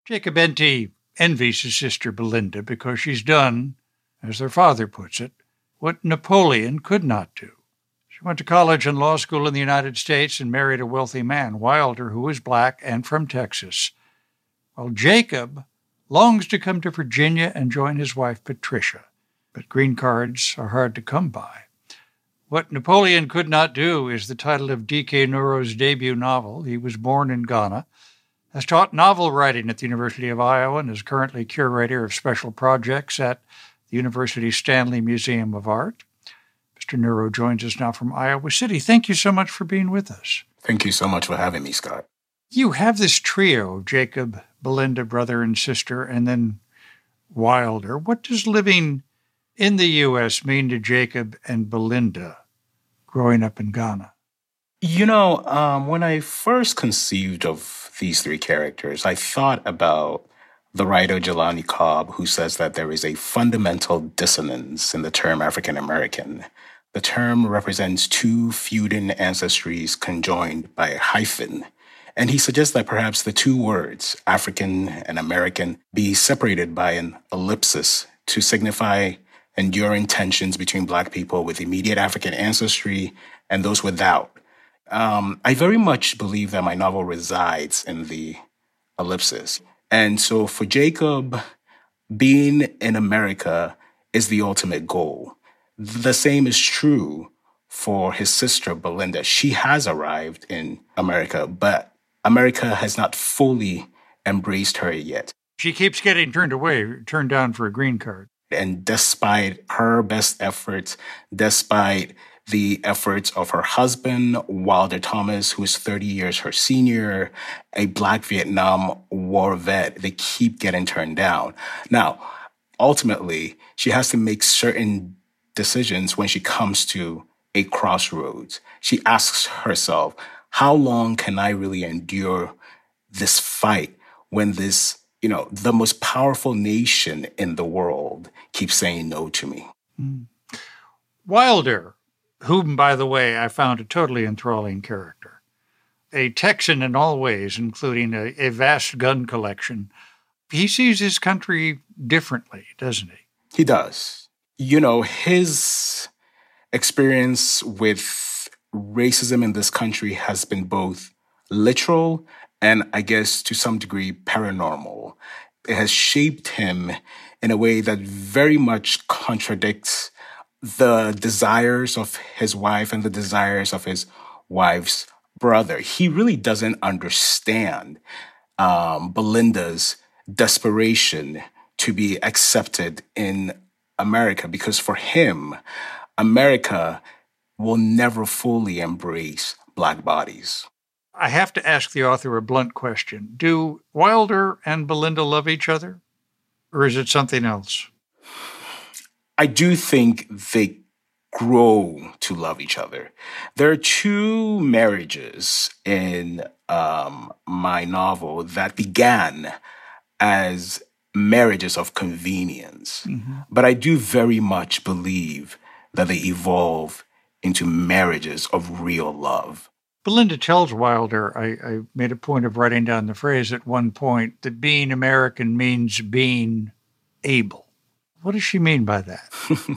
Jacob Enty envies his sister Belinda because she's done, as their father puts it, what Napoleon could not do. She went to college and law school in the United States and married a wealthy man, Wilder, who was black and from Texas, while Jacob longs to come to Virginia and join his wife Patricia. But green cards are hard to come by. What Napoleon Could Not Do is the title of D.K. Nuro's debut novel. He was born in Ghana, has taught novel writing at the University of Iowa, and is currently curator of special projects at the University Stanley Museum of Art. Mr. Nuro joins us now from Iowa City. Thank you so much for being with us. Thank you so much for having me, Scott. You have this trio, Jacob, Belinda, brother and sister, and then Wilder. What does living in the U.S. mean to Jacob and Belinda growing up in Ghana? When I first conceived of these three characters, I thought about the writer Jelani Cobb, who says that there is a fundamental dissonance in the term African American. The term represents two feuding ancestries conjoined by a hyphen. And he suggests that perhaps the two words, African and American, be separated by an ellipsis to signify enduring tensions between Black people with immediate African ancestry and those without. I very much believe that my novel resides in the ellipsis. And so for Jacob, being in America is the ultimate goal. The same is true for his sister, Belinda. She has arrived in America, but America has not fully embraced her yet. She keeps getting turned down for a green card. And despite her best efforts, despite the efforts of her husband, Wilder Thomas, who is 30 years her senior, a Black Vietnam War vet, they keep getting turned down. Now, ultimately, she has to make certain decisions when she comes to a crossroads. She asks herself, how long can I really endure this fight when this, the most powerful nation in the world keeps saying no to me? Wilder, whom, by the way, I found a totally enthralling character, a Texan in all ways, including a vast gun collection. He sees his country differently, doesn't he? He does. His experience with racism in this country has been both literal and, I guess, to some degree, paranormal. It has shaped him in a way that very much contradicts the desires of his wife and the desires of his wife's brother. He really doesn't understand Belinda's desperation to be accepted in America, because for him, America will never fully embrace Black bodies. I have to ask the author a blunt question. Do Wilder and Belinda love each other, or is it something else? I do think they grow to love each other. There are two marriages in my novel that began as marriages of convenience. Mm-hmm. But I do very much believe that they evolve into marriages of real love. Belinda tells Wilder, I made a point of writing down the phrase at one point, that being American means being able. What does she mean by that?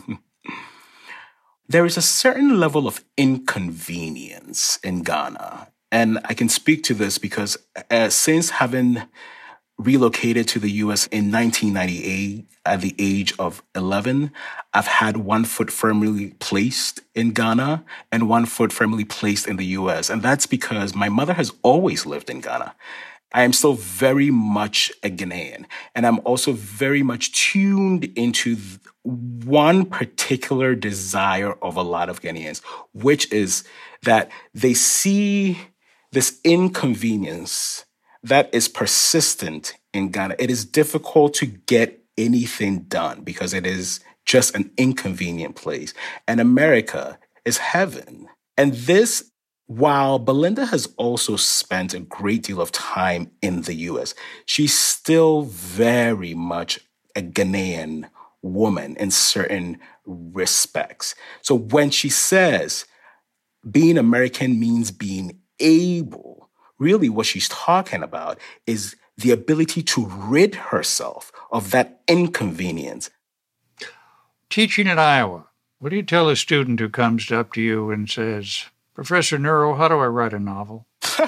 There is a certain level of inconvenience in Ghana. And I can speak to this because since having relocated to the U.S. in 1998 at the age of 11, I've had one foot firmly placed in Ghana and one foot firmly placed in the U.S. And that's because my mother has always lived in Ghana. I am still very much a Ghanaian, and I'm also very much tuned into one particular desire of a lot of Ghanaians, which is that they see this inconvenience that is persistent in Ghana. It is difficult to get anything done because it is just an inconvenient place. And America is heaven. And this, while Belinda has also spent a great deal of time in the U.S., she's still very much a Ghanaian woman in certain respects. So when she says being American means being able, really what she's talking about is the ability to rid herself of that inconvenience. Teaching at Iowa, what do you tell a student who comes up to you and says, Professor Neuro, how do I write a novel?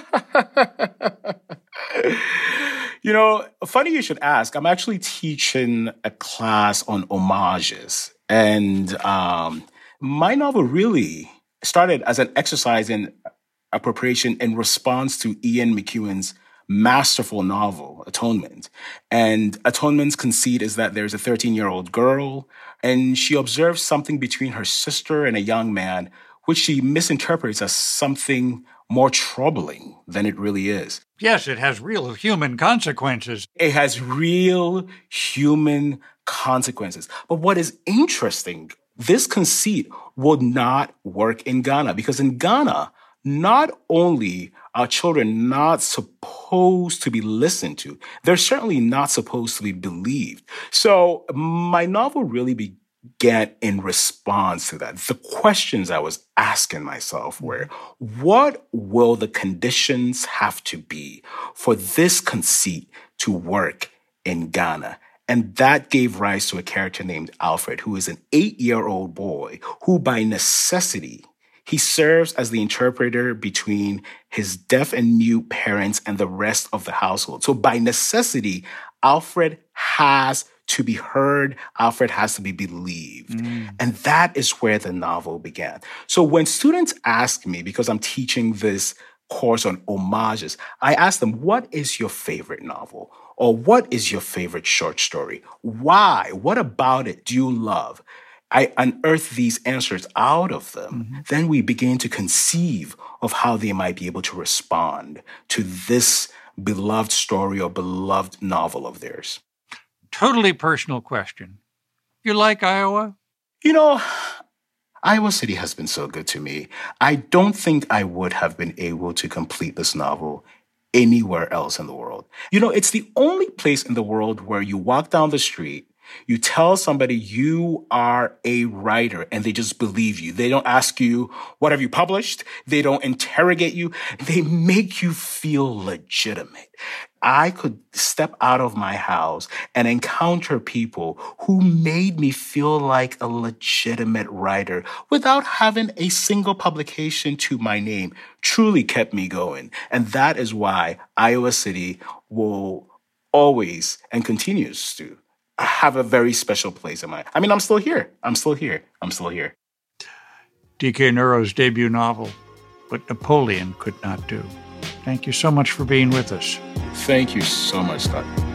Funny you should ask. I'm actually teaching a class on homages. And my novel really started as an exercise in appropriation in response to Ian McEwan's masterful novel, Atonement. And Atonement's conceit is that there's a 13-year-old girl, and she observes something between her sister and a young man, which she misinterprets as something more troubling than it really is. Yes, it has real human consequences. It has real human consequences. But what is interesting, this conceit will not work in Ghana, because in Ghana, not only are children not supposed to be listened to, they're certainly not supposed to be believed. So my novel really began in response to that. The questions I was asking myself were, what will the conditions have to be for this conceit to work in Ghana? And that gave rise to a character named Alfred, who is an 8-year-old boy who by necessity, he serves as the interpreter between his deaf and mute parents and the rest of the household. So by necessity, Alfred has to be heard. Alfred has to be believed. And that is where the novel began. So when students ask me, because I'm teaching this course on homages, I ask them, what is your favorite novel? Or what is your favorite short story? Why? What about it do you love? I unearth these answers out of them. Then we begin to conceive of how they might be able to respond to this beloved story or beloved novel of theirs. Totally personal question. You like Iowa? Iowa City has been so good to me. I don't think I would have been able to complete this novel anywhere else in the world. It's the only place in the world where you walk down the street, you tell somebody you are a writer and they just believe you. They don't ask you, what have you published? They don't interrogate you. They make you feel legitimate. I could step out of my house and encounter people who made me feel like a legitimate writer without having a single publication to my name. Truly kept me going. And that is why Iowa City will always and continues to have a very special place in I'm still here. D.K. Neuro's debut novel, What Napoleon Could Not Do. Thank you so much for being with us. Thank you so much, Scott.